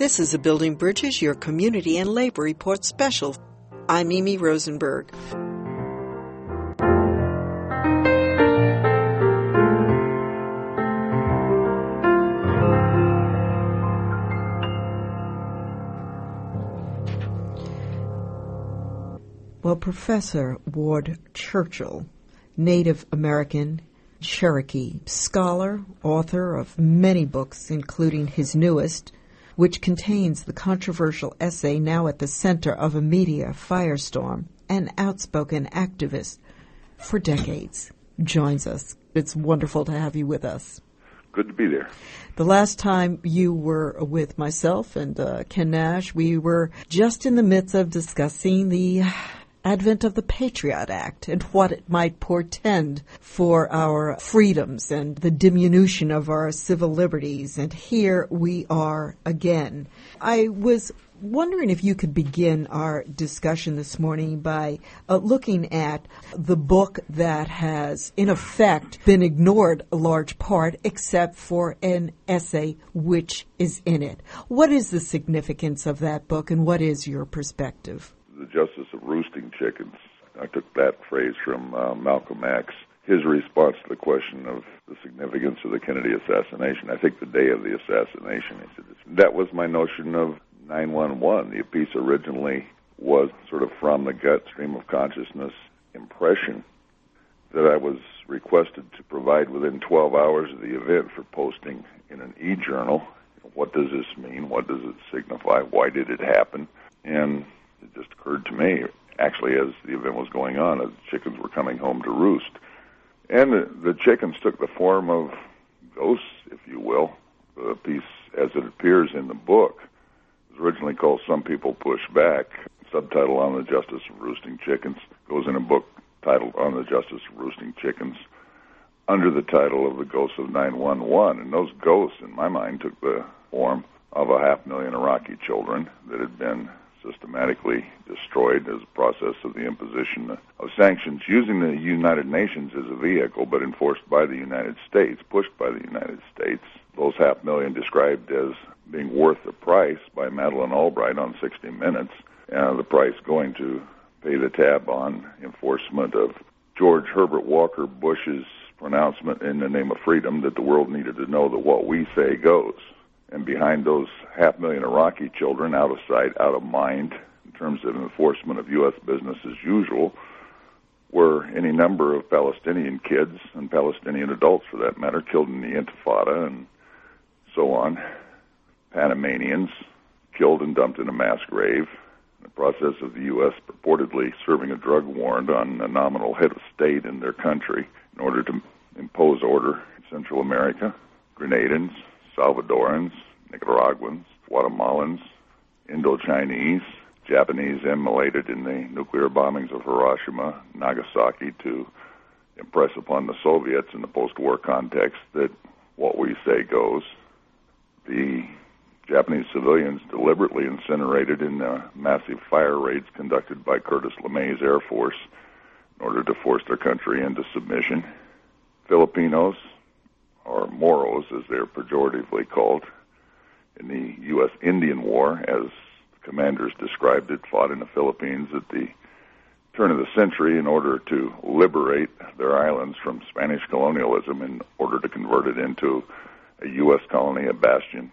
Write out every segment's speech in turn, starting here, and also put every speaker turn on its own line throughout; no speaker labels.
This is a Building Bridges, your community and labor report special. I'm Mimi Rosenberg. Well, Professor Ward Churchill, Native American, Cherokee scholar, author of many books, including his newest, which contains the controversial essay now at the center of a media firestorm, an outspoken activist for decades, joins us. It's wonderful to have you with us.
Good to be there.
The last time you were with myself and Ken Nash, we were just in the midst of discussing the advent of the Patriot Act and what it might portend for our freedoms and the diminution of our civil liberties. And here we are again. I was wondering if you could begin our discussion this morning by looking at the book that has, in effect, been ignored a large part except for an essay which is in it. What is the significance of that book, and what is your perspective?
The Justice of Roosting Chickens. I took that phrase from Malcolm X. His response to the question of the significance of the Kennedy assassination, I think the day of the assassination, he said, that was my notion of 911. The piece originally was sort of from the gut stream of consciousness impression that I was requested to provide within 12 hours of the event for posting in an e-journal. What does this mean? What does it signify? Why did it happen? And it just occurred to me, actually, as the event was going on, as the chickens were coming home to roost. And the chickens took the form of ghosts, if you will. The piece, as it appears in the book, was originally called Some People Push Back. Subtitle On the Justice of Roosting Chickens goes in a book titled On the Justice of Roosting Chickens under the title of The Ghosts of 911. And those ghosts, in my mind, took the form of 500,000 Iraqi children that had been systematically destroyed as a process of the imposition of sanctions using the United Nations as a vehicle, but enforced by the United States, pushed by the United States. Those 500,000 described as being worth the price by Madeleine Albright on 60 Minutes, the price going to pay the tab on enforcement of George Herbert Walker Bush's pronouncement in the name of freedom that the world needed to know that what we say goes. And behind those 500,000 Iraqi children, out of sight, out of mind, in terms of enforcement of U.S. business as usual, were any number of Palestinian kids and Palestinian adults, for that matter, killed in the Intifada and so on. Panamanians killed and dumped in a mass grave in the process of the U.S. purportedly serving a drug warrant on a nominal head of state in their country in order to impose order in Central America. Grenadans, Salvadorans, Nicaraguans, Guatemalans, Indo-Chinese, Japanese immolated in the nuclear bombings of Hiroshima, Nagasaki to impress upon the Soviets in the post-war context that what we say goes. The Japanese civilians deliberately incinerated in the massive fire raids conducted by Curtis LeMay's Air Force in order to force their country into submission. Filipinos, or Moros, as they're pejoratively called, in the U.S. Indian War, as commanders described it, fought in the Philippines at the turn of the century in order to liberate their islands from Spanish colonialism in order to convert it into a U.S. colony, a bastion,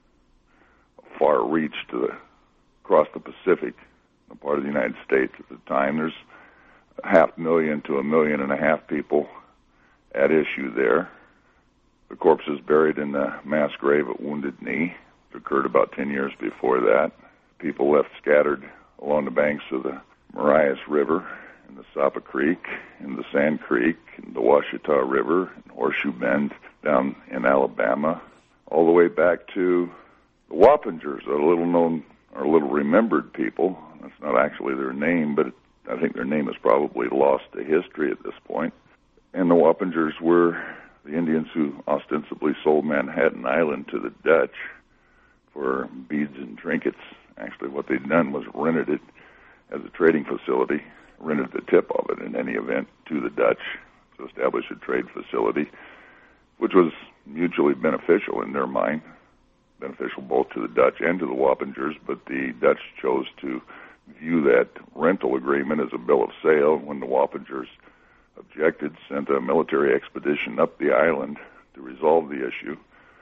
a far reach across the Pacific, a part of the United States at the time. There's 500,000 to 1.5 million people at issue there. The corpses buried in the mass grave at Wounded Knee. It occurred about 10 years before that. People left scattered along the banks of the Marias River, in the Sapa Creek, in the Sand Creek, in the Washita River, in Horseshoe Bend, down in Alabama, all the way back to the Wappingers, a little-known or little-remembered people. That's not actually their name, but I think their name is probably lost to history at this point. And the Wappingers were the Indians who ostensibly sold Manhattan Island to the Dutch for beads and trinkets. Actually, what they'd done was rented it as a trading facility, rented the tip of it in any event to the Dutch to establish a trade facility, which was mutually beneficial in their mind. beneficial both to the Dutch and to the Wappingers, but the Dutch chose to view that rental agreement as a bill of sale. When the Wappingers objected, sent a military expedition up the island to resolve the issue,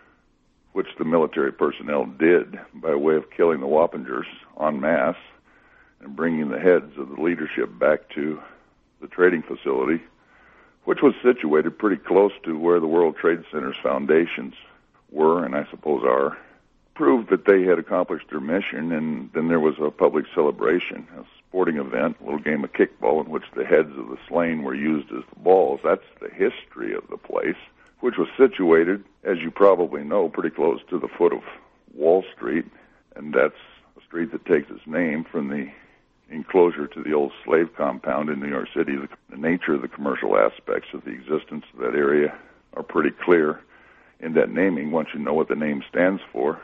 which the military personnel did by way of killing the Wappingers en masse and bringing the heads of the leadership back to the trading facility, which was situated pretty close to where the World Trade Center's foundations were, and I suppose are, proved that they had accomplished their mission. And then there was a public celebration, a sporting event, a little game of kickball in which the heads of the slain were used as the balls. That's the history of the place, which was situated, as you probably know, pretty close to the foot of Wall Street, and that's a street that takes its name from the enclosure to the old slave compound in New York City. The nature of the commercial aspects of the existence of that area are pretty clear in that naming once you know what the name stands for.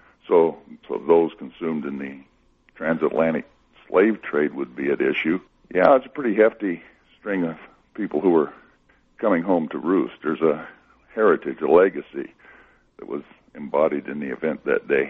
So those consumed in the transatlantic slave trade would be at issue. Yeah, it's a pretty hefty string of people who were coming home to roost. There's a heritage, a legacy that was embodied in the event that day.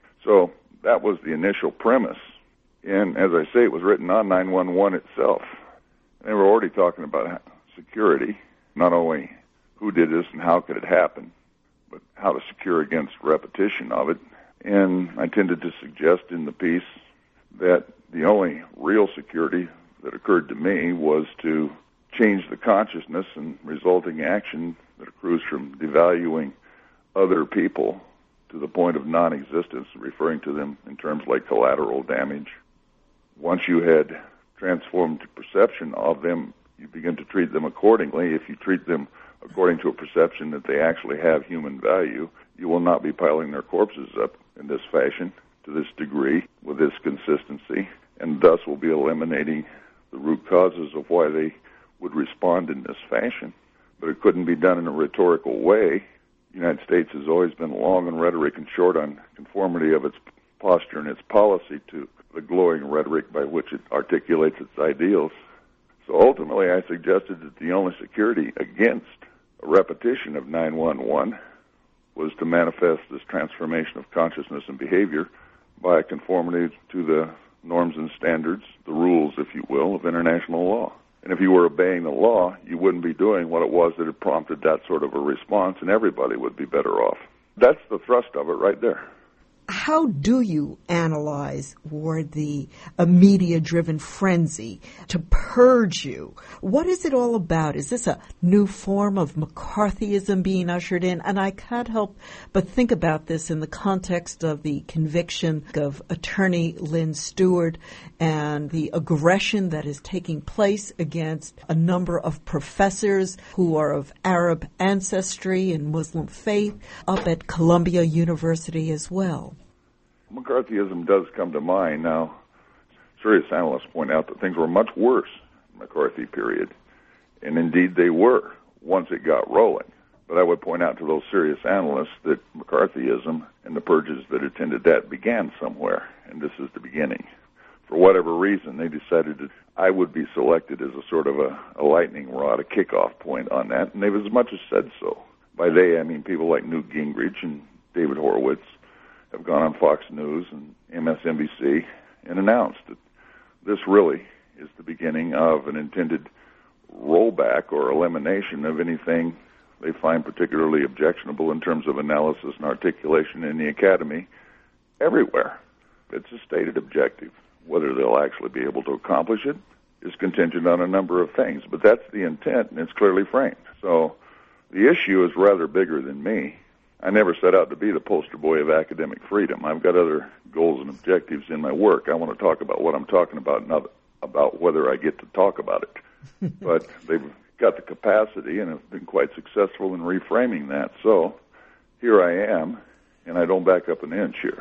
So that was the initial premise. And as I say, it was written on 911 itself. They were already talking about security, not only who did this and how could it happen, but how to secure against repetition of it. And I tended to suggest in the piece that the only real security that occurred to me was to change the consciousness and resulting action that accrues from devaluing other people to the point of non-existence, referring to them in terms like collateral damage. Once you had transformed perception of them, you begin to treat them accordingly. If you treat them according to a perception that they actually have human value, you will not be piling their corpses up in this fashion, to this degree, with this consistency, and thus will be eliminating the root causes of why they would respond in this fashion. But it couldn't be done in a rhetorical way. The United States has always been long on rhetoric and short on conformity of its posture and its policy to the glowing rhetoric by which it articulates its ideals. So ultimately, I suggested that the only security against a repetition of 911 was to manifest this transformation of consciousness and behavior by conformity to the norms and standards, the rules, if you will, of international law. And if you were obeying the law, you wouldn't be doing what it was that had prompted that sort of a response, and everybody would be better off. That's the thrust of it right there.
How do you analyze, Ward, the media-driven frenzy to purge you? What is it all about? Is this a new form of McCarthyism being ushered in? And I can't help but think about this in the context of the conviction of attorney Lynn Stewart and the aggression that is taking place against a number of professors who are of Arab ancestry and Muslim faith up at Columbia University as well.
McCarthyism does come to mind. Now, serious analysts point out that things were much worse in the McCarthy period, and indeed they were once it got rolling. But I would point out to those serious analysts that McCarthyism and the purges that attended that began somewhere, and this is the beginning. For whatever reason, they decided that I would be selected as a sort of a lightning rod, a kickoff point on that, and they've as much as said so. By they, I mean people like Newt Gingrich and David Horowitz have gone on Fox News and MSNBC and announced that this really is the beginning of an intended rollback or elimination of anything they find particularly objectionable in terms of analysis and articulation in the academy everywhere. It's a stated objective. Whether they'll actually be able to accomplish it is contingent on a number of things, but that's the intent, and it's clearly framed. So the issue is rather bigger than me. I never set out to be the poster boy of academic freedom. I've got other goals and objectives in my work. I want to talk about what I'm talking about, not about whether I get to talk about it. But they've got the capacity and have been quite successful in reframing that. So here I am, and I don't back up an inch here.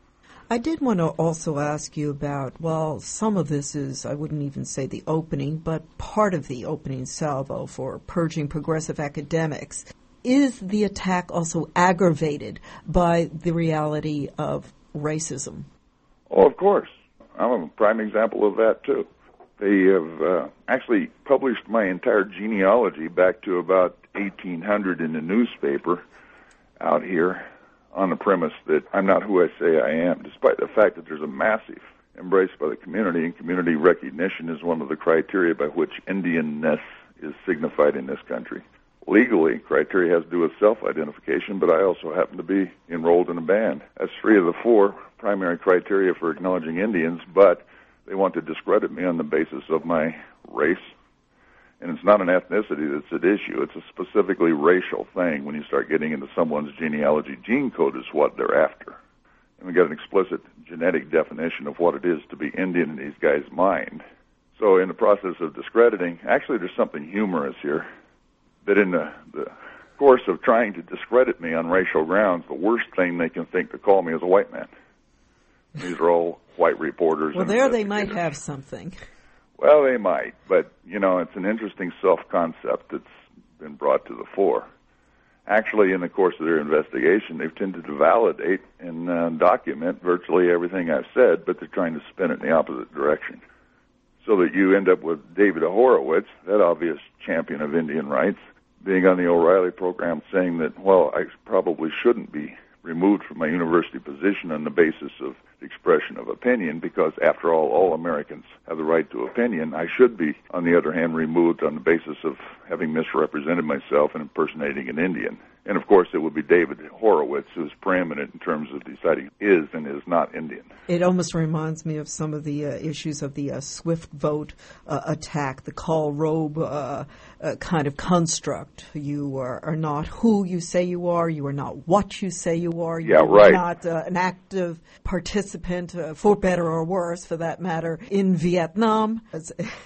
I did want to also ask you about, well, some of this is, I wouldn't even say the opening, but part of the opening salvo for purging progressive academics. Is the attack also aggravated by the reality of racism?
Oh, of course. I'm a prime example of that, too. They have actually published my entire genealogy back to about 1800 in the newspaper out here on the premise that I'm not who I say I am, despite the fact that there's a massive embrace by the community, and community recognition is one of the criteria by which Indianness is signified in this country. Legally, criteria has to do with self-identification, but I also happen to be enrolled in a band. That's 3 of the 4 primary criteria for acknowledging Indians, but they want to discredit me on the basis of my race. And it's not an ethnicity that's at issue. It's a specifically racial thing. When you start getting into someone's genealogy, gene code is what they're after. And we got an explicit genetic definition of what it is to be Indian in these guys' mind. So in the process of discrediting, actually there's something humorous here, that in the course of trying to discredit me on racial grounds, the worst thing they can think to call me is a white man. These are all white reporters.
Well, there they might have something.
Well, they might, but, it's an interesting self-concept that's been brought to the fore. Actually, in the course of their investigation, they've tended to validate and document virtually everything I've said, but they're trying to spin it in the opposite direction. So that you end up with David Horowitz, that obvious champion of Indian rights, being on the O'Reilly program saying that, well, I probably shouldn't be removed from my university position on the basis of expression of opinion, because after all Americans have the right to opinion. I should be, on the other hand, removed on the basis of having misrepresented myself and impersonating an Indian. And of course it would be David Horowitz who's preeminent in terms of deciding is and is not Indian.
It almost reminds me of some of the issues of the Swift vote attack, the Karl Rove kind of construct. You are not who you say you are are not what you say you are. You are not an active participant, for better or worse, for that matter, in Vietnam. There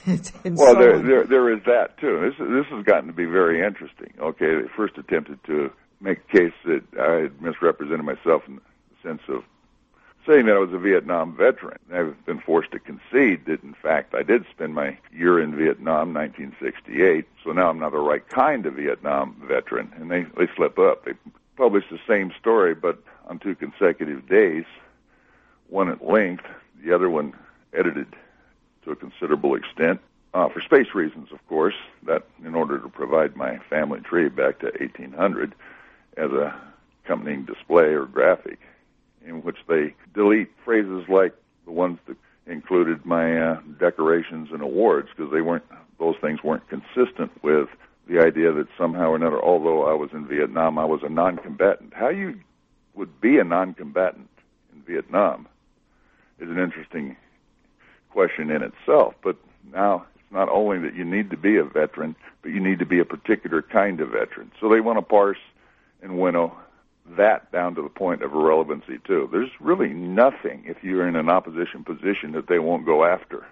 is that, too. This has gotten to be very interesting. Okay, they first attempted to make a case that I had misrepresented myself in the sense of saying that I was a Vietnam veteran. I've been forced to concede that, in fact, I did spend my year in Vietnam, 1968, so now I'm not the right kind of Vietnam veteran. And they slip up. They published the same story, but on 2 consecutive days, one at length, the other one edited to a considerable extent. For space reasons, of course, that in order to provide my family tree back to 1800 as a accompanying display or graphic, in which they delete phrases like the ones that included my decorations and awards, because those things weren't consistent with the idea that somehow or another, although I was in Vietnam, I was a non-combatant. How you would be a non-combatant in Vietnam is an interesting question in itself. But now it's not only that you need to be a veteran, but you need to be a particular kind of veteran. So they want to parse and winnow that down to the point of irrelevancy, too. There's really nothing, if you're in an opposition position, that they won't go after.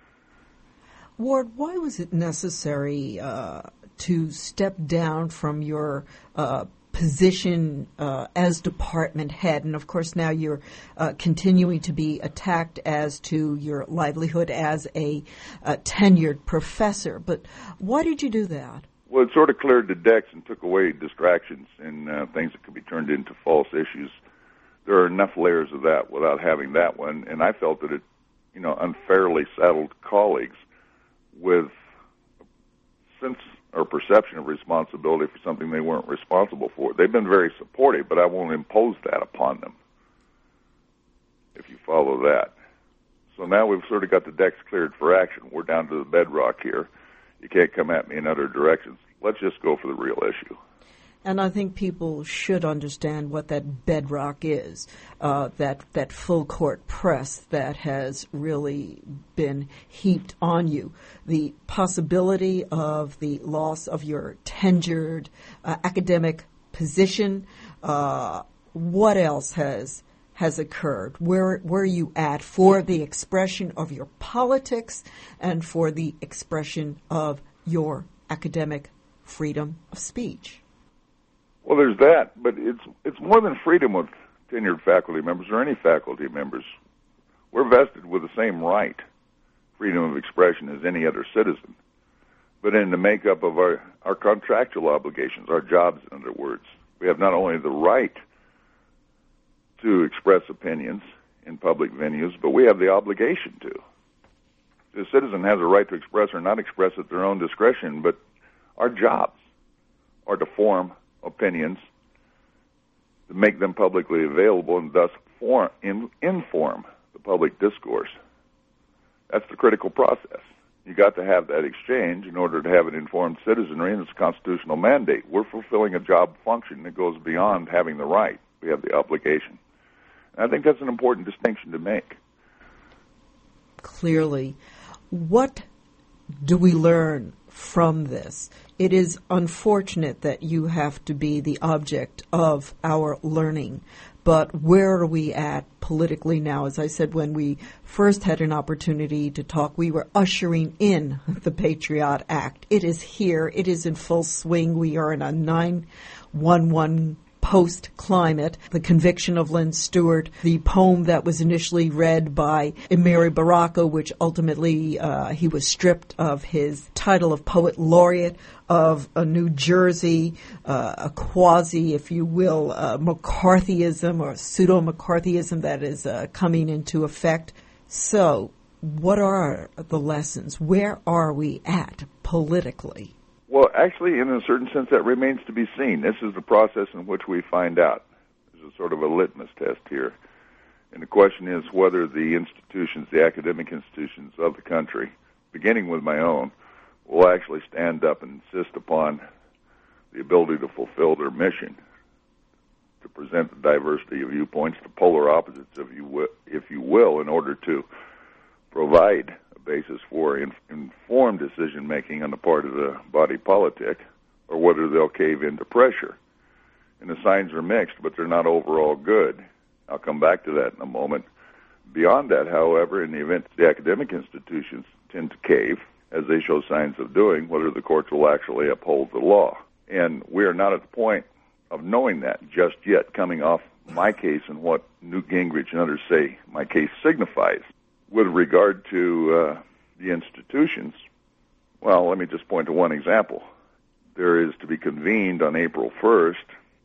Ward, why was it necessary to step down from your position as department head? And, of course, now you're continuing to be attacked as to your livelihood as a tenured professor. But why did you do that?
Well, it sort of cleared the decks and took away distractions and things that could be turned into false issues. There are enough layers of that without having that one, and I felt that it, unfairly saddled colleagues with sense or perception of responsibility for something they weren't responsible for. They've been very supportive, but I won't impose that upon them, if you follow that. So now we've sort of got the decks cleared for action. We're down to the bedrock here. You can't come at me in other directions. Let's just go for the real issue.
And I think people should understand what that bedrock is, that full court press that has really been heaped on you. The possibility of the loss of your tenured academic position. What else has occurred? Where are you at for the expression of your politics and for the expression of your academic freedom of speech?
Well, there's that, but it's more than freedom with tenured faculty members or any faculty members. We're vested with the same right, freedom of expression, as any other citizen. But in the makeup of our contractual obligations, our jobs, in other words, we have not only the right to express opinions in public venues, but we have the obligation to. The citizen has a right to express or not express at their own discretion, but our jobs are to form opinions to make them publicly available and thus inform the public discourse. That's the critical process. You got to have that exchange in order to have an informed citizenry, and it's a constitutional mandate. We're fulfilling a job function that goes beyond having the right. We have the obligation. And I think that's an important distinction to make.
Clearly. What do we learn from this? It is unfortunate that you have to be the object of our learning, but where are we at politically now? As I said, when we first had an opportunity to talk, we were ushering in the Patriot Act. It is here. It is in full swing. We are in a 9/11 post-climate, the conviction of Lynn Stewart, the poem that was initially read by Amiri Baraka, which ultimately he was stripped of his title of poet laureate of New Jersey, a quasi, if you will, McCarthyism or pseudo-McCarthyism that is coming into effect. So what are the lessons? Where are we at politically?
Well, actually, in a certain sense, that remains to be seen. This is the process in which we find out. There's a sort of a litmus test here. And the question is whether the institutions, the academic institutions of the country, beginning with my own, will actually stand up and insist upon the ability to fulfill their mission, to present the diversity of viewpoints, the polar opposites, if you will, in order to provide basis for informed decision-making on the part of the body politic, or whether they'll cave into pressure. And the signs are mixed, but they're not overall good. I'll come back to that in a moment. Beyond that, however, in the event the academic institutions tend to cave, as they show signs of doing, whether the courts will actually uphold the law. And we are not at the point of knowing that just yet, coming off my case and what Newt Gingrich and others say my case signifies. With regard to the institutions, well, let me just point to one example. There is to be convened on April 1st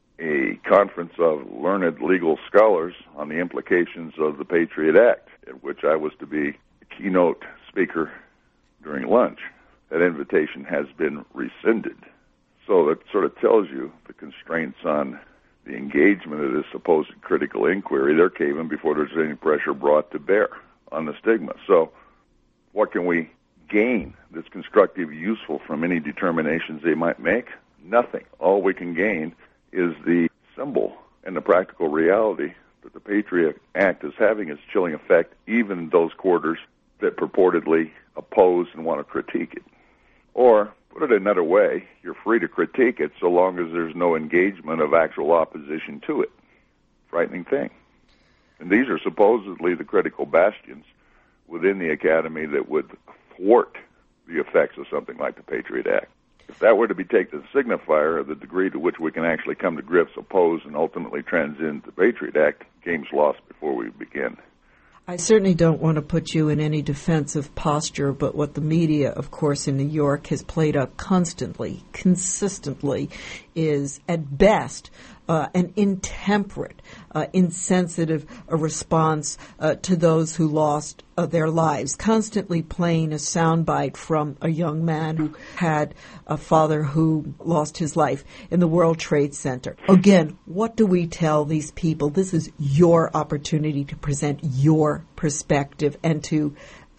a conference of learned legal scholars on the implications of the Patriot Act, at which I was to be a keynote speaker during lunch. That invitation has been rescinded. So that sort of tells you the constraints on the engagement of this supposed critical inquiry. They're caving before there's any pressure brought to bear on the stigma. So what can we gain that's constructive, useful from any determinations they might make? Nothing. All we can gain is the symbol and the practical reality that the Patriot Act is having its chilling effect even in those quarters that purportedly oppose and want to critique it. Or, put it another way, you're free to critique it so long as there's no engagement of actual opposition to it. Frightening thing. And these are supposedly the critical bastions within the academy that would thwart the effects of something like the Patriot Act. If that were to be taken as a signifier of the degree to which we can actually come to grips, oppose, and ultimately transcend the Patriot Act, game's lost before we begin.
I certainly don't want to put you in any defensive posture, but what the media, of course, in New York has played up constantly, consistently, is at best an intemperate, insensitive response to those who lost their lives, constantly playing a soundbite from a young man who had a father who lost his life in the World Trade Center. Again, what do we tell these people? This is your opportunity to present your perspective and to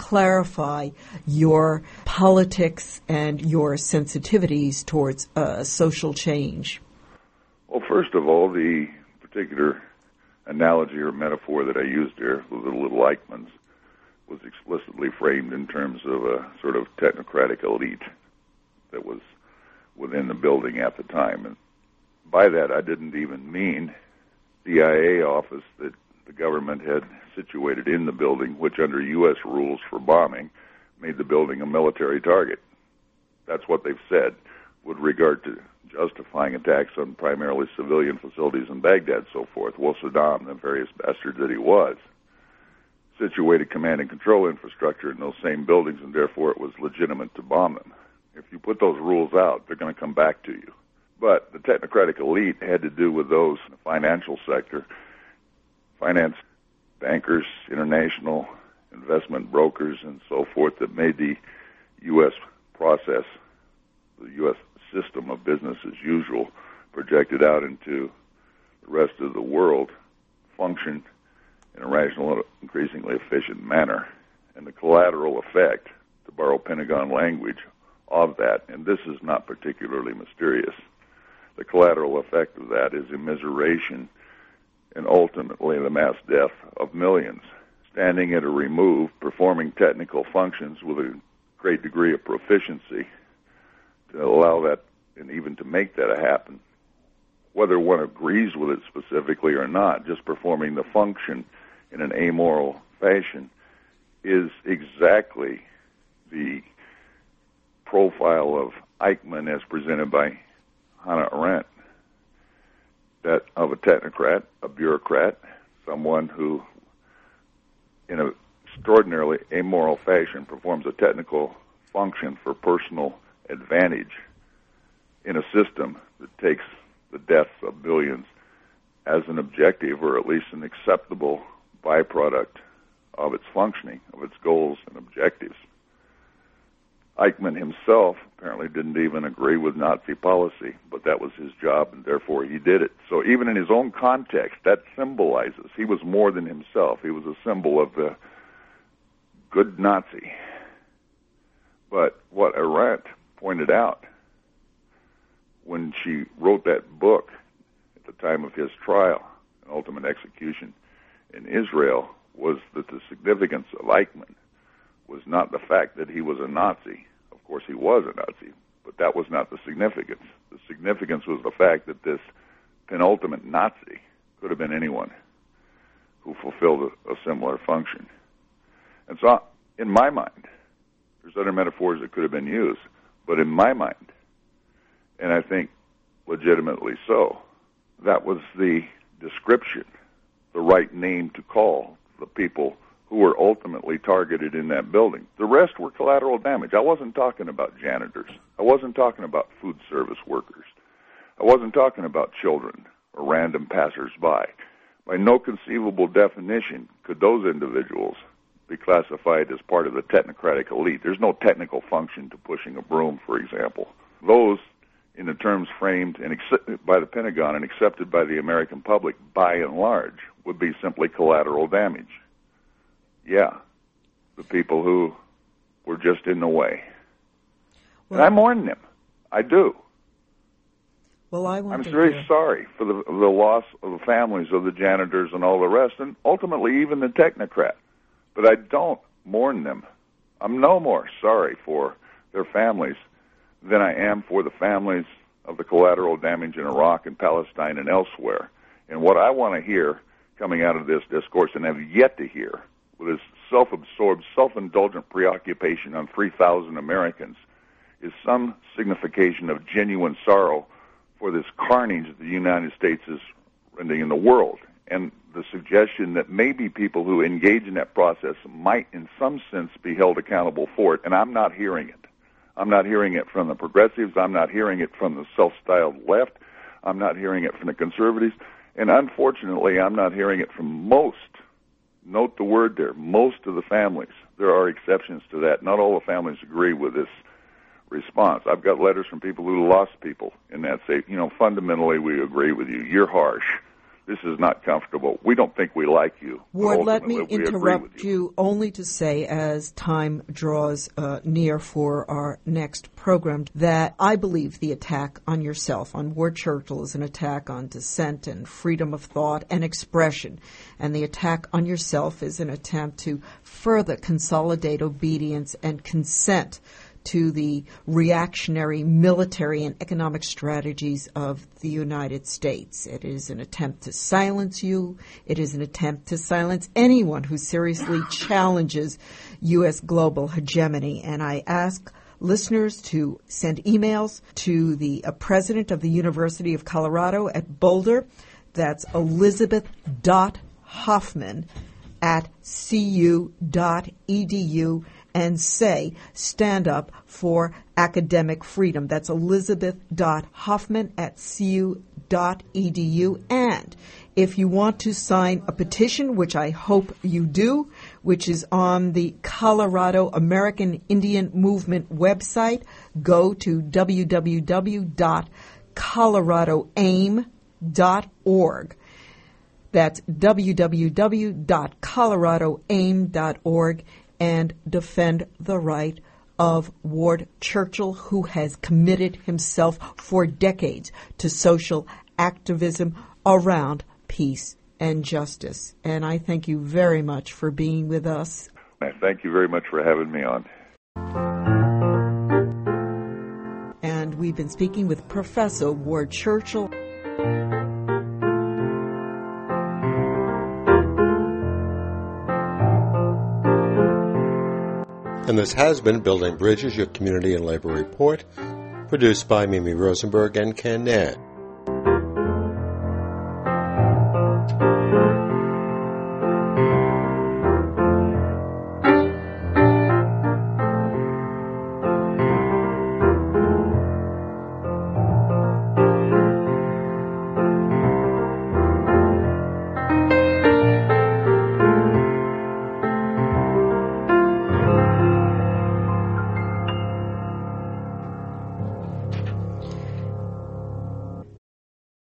clarify your politics and your sensitivities towards social change.
Well, first of all, the particular analogy or metaphor that I used here, the little Eichmanns, was explicitly framed in terms of a sort of technocratic elite that was within the building at the time. And by that, I didn't even mean the CIA office that the government had situated in the building, which under U.S. rules for bombing made the building a military target. That's what they've said with regard to justifying attacks on primarily civilian facilities in Baghdad, so forth. Well, Saddam, the various bastards that he was, situated command and control infrastructure in those same buildings, and therefore it was legitimate to bomb them. If you put those rules out, they're going to come back to you. But the technocratic elite had to do with those in the financial sector, finance bankers, international investment brokers, and so forth, that made the U.S. process, the U.S. system of business as usual, projected out into the the rest of the world function in a rational, increasingly efficient manner. And the collateral effect, to borrow Pentagon language, of that, and this is not particularly mysterious, the collateral effect of that is immiseration and ultimately the mass death of millions. Standing at a remove, performing technical functions with a great degree of proficiency to allow that and even to make that happen, whether one agrees with it specifically or not, just performing the function in an amoral fashion is exactly the profile of Eichmann as presented by Hannah Arendt, that of a technocrat, a bureaucrat, someone who in an extraordinarily amoral fashion performs a technical function for personal advantage in a system that takes the deaths of billions as an objective, or at least an acceptable byproduct of its functioning, of its goals and objectives. Eichmann himself apparently didn't even agree with Nazi policy, but that was his job, and therefore he did it. So even in his own context, that symbolizes he was more than himself. He was a symbol of the good Nazi. But what Arendt pointed out when she wrote that book at the time of his trial and ultimate execution in Israel was that the significance of Eichmann was not the fact that he was a Nazi. Of course, he was a Nazi, but that was not the significance. The significance was the fact that this penultimate Nazi could have been anyone who fulfilled a similar function. And so, in my mind, there's other metaphors that could have been used, but in my mind, and I think legitimately so, that was the description, the right name to call the people who were ultimately targeted in that building. The rest were collateral damage. I wasn't talking about janitors. I wasn't talking about food service workers. I wasn't talking about children or random passersby. By no conceivable definition could those individuals be classified as part of the technocratic elite. There's no technical function to pushing a broom, for example. Those, in the terms framed and by the Pentagon and accepted by the American public by and large, would be simply collateral damage. Yeah, the people who were just in the way. Well, and I mourn them. I do.
Well,
I'm very sorry for the loss of the families of the janitors and all the rest, and ultimately even the technocrat. But I don't mourn them. I'm no more sorry for their families than I am for the families of the collateral damage in Iraq and Palestine and elsewhere. And what I want to hear coming out of this discourse, and have yet to hear, with his self-absorbed, self-indulgent preoccupation on 3,000 Americans, is some signification of genuine sorrow for this carnage that the United States is rendering in the world, and the suggestion that maybe people who engage in that process might, in some sense, be held accountable for it, and I'm not hearing it. I'm not hearing it from the progressives. I'm not hearing it from the self-styled left. I'm not hearing it from the conservatives. And unfortunately, I'm not hearing it from most, note the word there, most of the families. There are exceptions to that. Not all the families agree with this response. I've got letters from people who lost people in that say, fundamentally we agree with you. You're harsh. This is not comfortable. We don't think we like you.
Ward, let me interrupt you only to say, as time draws near for our next program, that I believe the attack on yourself, on Ward Churchill, is an attack on dissent and freedom of thought and expression. And the attack on yourself is an attempt to further consolidate obedience and consent to the reactionary military and economic strategies of the United States. It is an attempt to silence you. It is an attempt to silence anyone who seriously challenges U.S. global hegemony. And I ask listeners to send emails to the president of the University of Colorado at Boulder. That's elizabeth.hoffman@cu.edu. and say, stand up for academic freedom. That's elizabeth.hoffman@cu.edu. And if you want to sign a petition, which I hope you do, which is on the Colorado American Indian Movement website, go to www.coloradoaim, www.coloradoaim.org. That's www.coloradoaim.org, and defend the right of Ward Churchill, who has committed himself for decades to social activism around peace and justice. And I thank you very much for being with us.
Thank you very much for having me on.
And we've been speaking with Professor Ward Churchill.
And this has been Building Bridges, your community and labor report, produced by Mimi Rosenberg and Ken Nash.